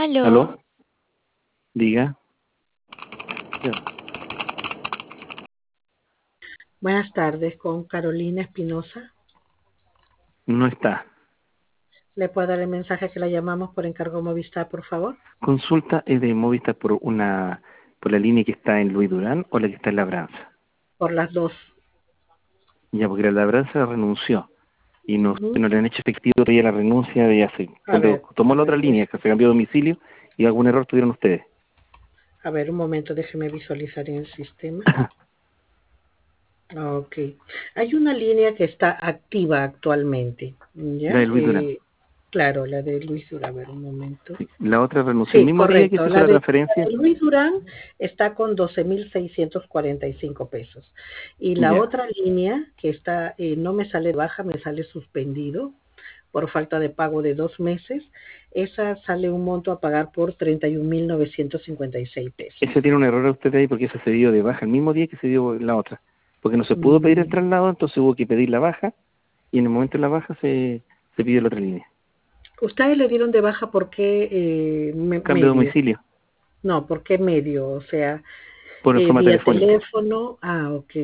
¿Aló? Aló, Diga. buenas tardes, con Carolina Espinosa. No está. ¿Le puedo dar el mensaje que la llamamos por encargo Movistar, por favor? Consulta es de Movistar por la línea que está en Luis Durán o la que está en Labranza. Por las dos. Ya, porque la Labranza renunció y no Ujú. le han hecho efectivo todavía la renuncia de hace, A cuando ver, tomó la otra línea, que se cambió de domicilio y algún error tuvieron ustedes. un momento, déjeme visualizar en el sistema. Ok. Hay una línea que está activa actualmente, La ¿ya? de Luis Durán. Claro, la de Luis Durán. A ver, un momento. Sí. La otra renunció el Sí, mismo día que correcto. se hizo La la de transferencia. Luis Durán está con 12.645 pesos. Y la Ya. otra línea que está, no me sale baja, me sale suspendido por falta de pago de 2 meses. Esa sale un monto a pagar por 31.956 pesos. Ese tiene un error a usted ahí porque ese se dio de baja el mismo día que se dio la otra. Porque no se pudo pedir el Mm, traslado, entonces hubo que pedir la baja y en el momento de la baja se pidió la otra línea. ¿Ustedes le dieron de baja por qué Cambio de medio? domicilio No, ¿por qué medio? O sea, por forma vía telefónica. teléfono. Ok.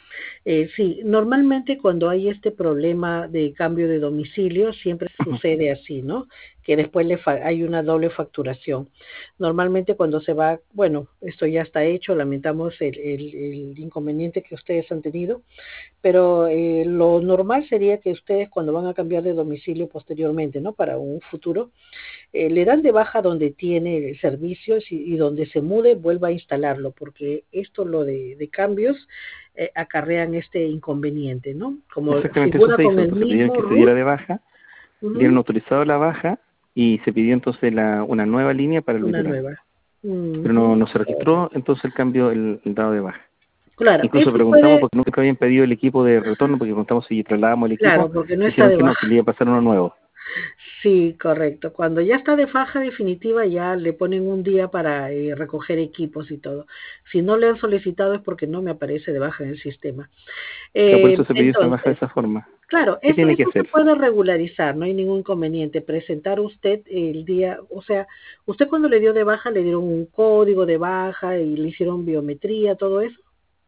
Sí, normalmente cuando hay este problema de cambio de domicilio siempre sucede así, ¿no? Que después hay una doble facturación. Normalmente cuando se va, bueno, esto ya está hecho, lamentamos el inconveniente que ustedes han tenido, pero lo normal sería que ustedes cuando van a cambiar de domicilio posteriormente, ¿no? Para un futuro, le dan de baja donde tiene servicios y donde se mude vuelva a instalarlo, porque esto lo de cambios acarrean este inconveniente, ¿no? Como Exactamente eso figura se con hizo. el Entonces pidieron mismo que se diera root. de baja, dieron Ujú. autorizado la baja y se pidió entonces una nueva línea para Luis Una Durán. nueva. Pero Ujú. no se registró entonces el cambio, el dado de baja. Claro, Incluso eso preguntamos puede, porque nunca habían pedido el equipo de retorno, porque preguntamos si trasladábamos el equipo, claro, porque no está dijeron de que no, que baja. le iba a pasar uno nuevo. Sí, correcto. Cuando ya está de faja definitiva, ya le ponen un día para recoger equipos y todo. Si no le han solicitado es porque no me aparece de baja en el sistema. Claro, por eso se pidió esa baja de Entonces, esa forma. claro, ¿Qué eso, tiene que eso se hacer? puede regularizar, no hay ningún inconveniente. Presentar usted el día, o sea, usted cuando le dio de baja le dieron un código de baja y le hicieron biometría, todo eso.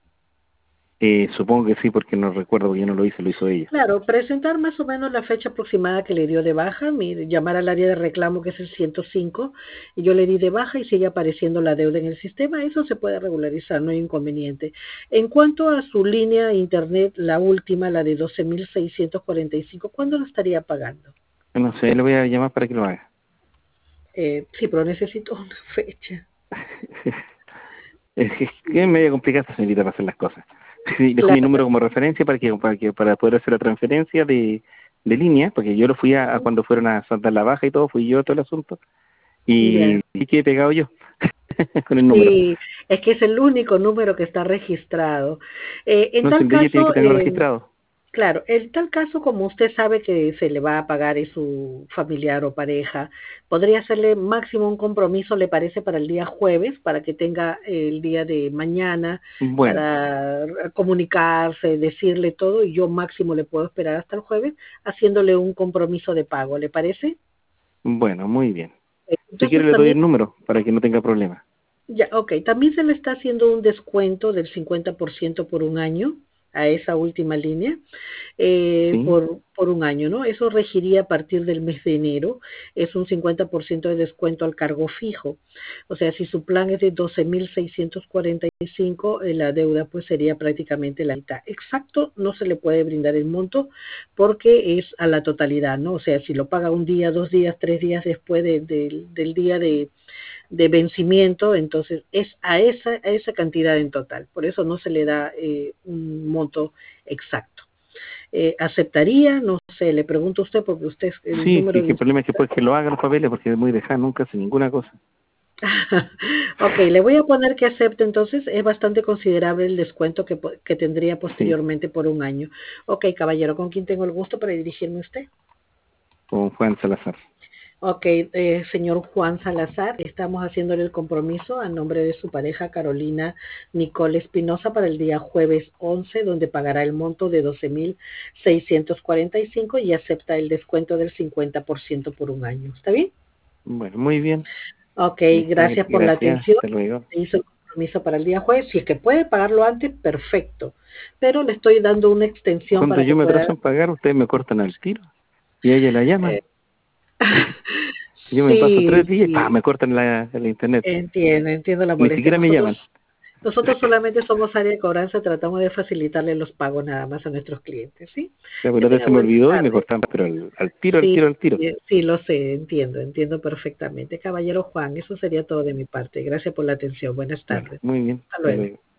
Supongo que sí, porque no recuerdo, porque yo no lo hice, lo hizo ella. Claro, presentar más o menos la fecha aproximada que le dio de baja, llamar al área de reclamo que es el 105 y yo le di de baja y sigue apareciendo la deuda en el sistema, eso se puede regularizar, no hay inconveniente. En cuanto a su línea de internet, la última, la de 12.645, ¿cuándo la estaría pagando? No sé, le voy a llamar para que lo haga. Sí, pero necesito una fecha. Que es medio complicada esta señorita para hacer las cosas. Sí, dejó mi Claro, número como referencia para poder hacer la transferencia de línea, porque yo lo fui a cuando fueron a saltar la baja y todo, fui yo a todo el asunto, y ya. sí quedé pegado yo con el número. Sí, es que es el único número que está registrado. En No sé, tal el de ella tiene que caso, tenerlo registrado. claro, en tal caso, como usted sabe que se le va a pagar a su familiar o pareja, podría hacerle máximo un compromiso, ¿le parece, para el día jueves, para que tenga el día de mañana Bueno, para comunicarse, decirle todo, y yo máximo le puedo esperar hasta el jueves, haciéndole un compromiso de pago, ¿le parece? bueno, muy bien. Si quiere Entonces le doy también el número para que no tenga problema. ya, ok. También se le está haciendo un descuento del 50% por un año a esa última línea, ¿Sí? por un año, ¿no? Eso regiría a partir del mes de enero. Es un 50% de descuento al cargo fijo. O sea, si su plan es de 12.645, la deuda pues sería prácticamente la mitad. Exacto, no se le puede brindar el monto porque es a la totalidad, ¿no? O sea, si lo paga un día, 2 días, 3 días después del día de vencimiento, entonces es a esa cantidad en total. Por eso no se le da un monto exacto. ¿Aceptaría? No sé, le pregunto a usted porque usted es el Sí, número sí, de que el problema es que inscripción. después que lo hagan los papeles, porque es muy dejado, nunca hace ninguna cosa. Ok, le voy a poner que acepte, entonces es bastante considerable el descuento que tendría Sí, posteriormente por un año. Ok, caballero, ¿con quién tengo el gusto para dirigirme a usted? con Juan Salazar. Ok, señor Juan Salazar, estamos haciéndole el compromiso a nombre de su pareja Carolina Nicole Espinosa para el día jueves 11, donde pagará el monto de 12.645 y acepta el descuento del 50% por un año. ¿Está bien? Bueno, muy bien. Ok, Listo, gracias por la gracias, atención. hasta luego. Se hizo el compromiso para el día jueves. Si es que puede pagarlo antes, perfecto. Pero le estoy dando una extensión Cuando para yo que me pueda. atraso en pagar, ustedes me cortan al tiro y a ella la eh, llaman. Yo me paso sí, 3 días y ¡pah! sí, Me cortan el internet. entiendo la Ni molestia. siquiera me llaman. Nosotros solamente somos área de cobranza, tratamos de facilitarle los pagos nada más a nuestros clientes, ¿sí? La Que pelota tenga se me buenas olvidó y me tardes. cortaban, pero al tiro, al Sí, tiro, al tiro. sí, lo sé, entiendo perfectamente. Caballero Juan, eso sería todo de mi parte. Gracias por la atención. Buenas Bueno, tardes. muy bien, Hasta hasta luego. luego.